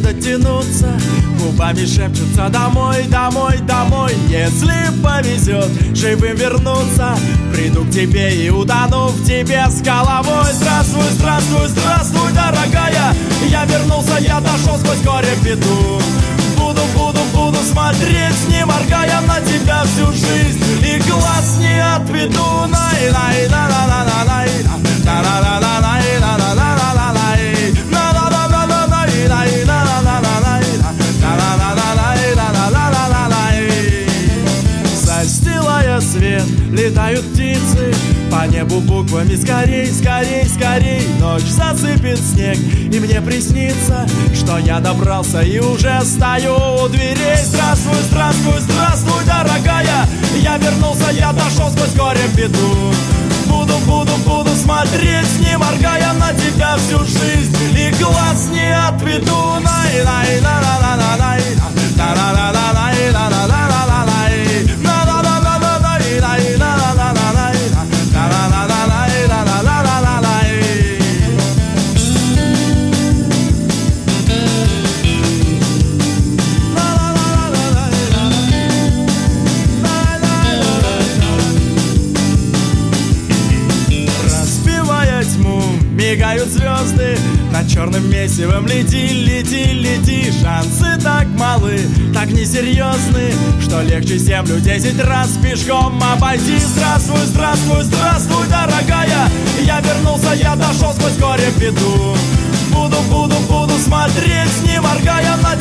дотянуться, губами шепчутся домой, домой, домой. Если повезет живым вернуться, приду к тебе и утону в тебе с головой. Здравствуй, здравствуй, здравствуй, дорогая, я вернулся, я дошел сквозь горе беду. Буду смотреть, не моргая, на тебя всю жизнь, и глаз не отведу. Застилая свет, летают птицы по небу буквами скорей, скорей, скорей. Ночь засыпет снег, и мне приснится, что я добрался и уже стою у дверей. Здравствуй, здравствуй, здравствуй, дорогая, я вернулся, я дошел сквозь горе беду. Буду смотреть, не моргая, на тебя всю жизнь, и глаз не отведу. Мигают звезды над черным месивом. Лети, лети, лети. Шансы так малы, так несерьезны, что легче землю 10 раз пешком обойти. Здравствуй, здравствуй, здравствуй, дорогая, я вернулся, я дошел сквозь горе беду. Буду смотреть, не моргая, на